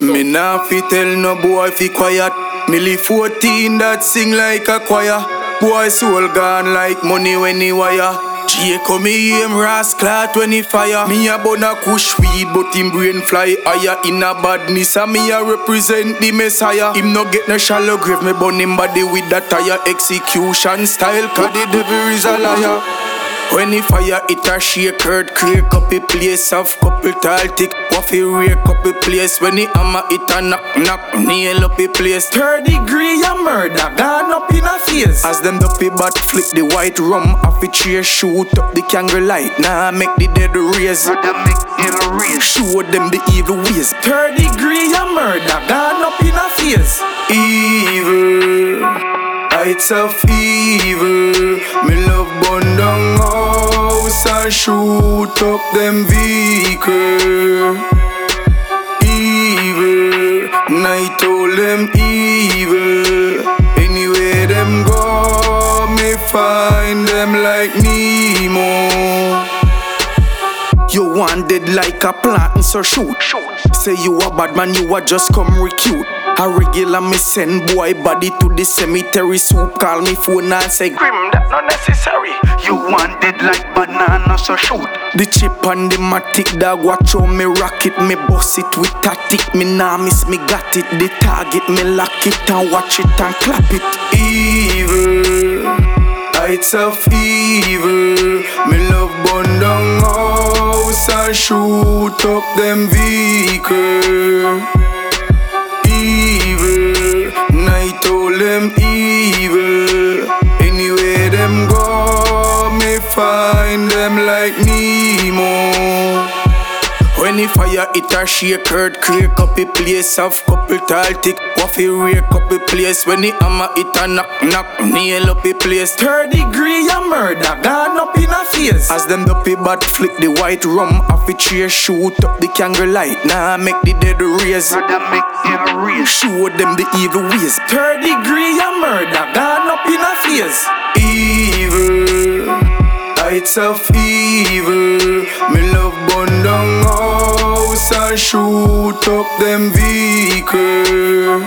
Me nah fi tell no boy fi quiet. Me live 14 that sing like a choir. Boy soul gone like money when he wire. Jay come him rascal when he fire. Me a bun a kush weed but him brain fly higher. In a badness and me a represent the messiah. Him no get no shallow grave, me bun him body with that tire. Execution style, cause the devil is a liar. When he fire it a shake, earthquake up the place of couple tall tick. Waffy rake up the place. When he hammer it a knock, nail up the place. 3rd degree a murder, gone up in a face. As them dopey bat flick the white rum off the chair. Shoot up the candle light, nah make the dead raise. Show them the evil ways. 3rd degree a murder, gone up in a face. Evil, heights of evil. Me love burn down house and shoot up them vehicle. Evil, night all them evil. Anywhere them go, me find them like Nemo. You wanted like a plant, so shoot. Say you a bad man, you a just come recruit. A regular me send boy body to the cemetery. Soup call me phone and say Grim, that not necessary. You wanted like banana, so shoot. The chip and the matic dog, watch how me rock it. Me boss it with tactic, me nah miss, me got it. The target, me lock it and watch it and clap it. Evil, heights of evil. Me love burn down house and shoot up them vehicle. Evil, night all them evil. Anywhere them go, me find them like Nemo. When he fire it a shake, earthquake up the place of couple tall tick. Waffy rake up the place. When he hammer it a knock, nail up the place. 3rd degree a murder, gone up in a face. As them dopey bat flick the white rum off the chair. Shoot up the candle light, nah make the dead raise. Show them the evil ways. 3rd degree a murder, gone up in a face. Evil, heights of evil. Me love burn down house and shoot up them vehicle.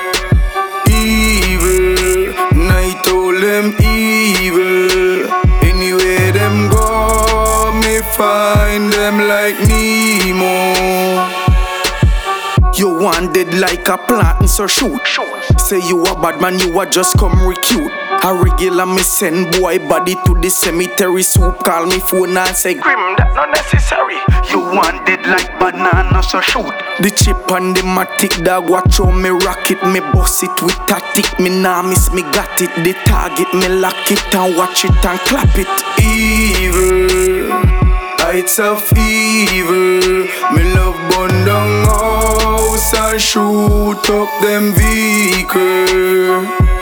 Evil, night all them evil. Anywhere them go, me find them like Nemo. You wanted like a plant, so shoot. Say you a bad man, you a just come recruit. A regular me send boy body to the cemetery. Soup call me phone and say Grim, that not necessary. You wanted like banana, so shoot. The chip and the matic dog, watch how me rock it. Me boss it with tactic, me nah miss, me got it. The target, me lock it and watch it and clap it. Evil, heights of evil. Me love burn down house and shoot up them vehicle.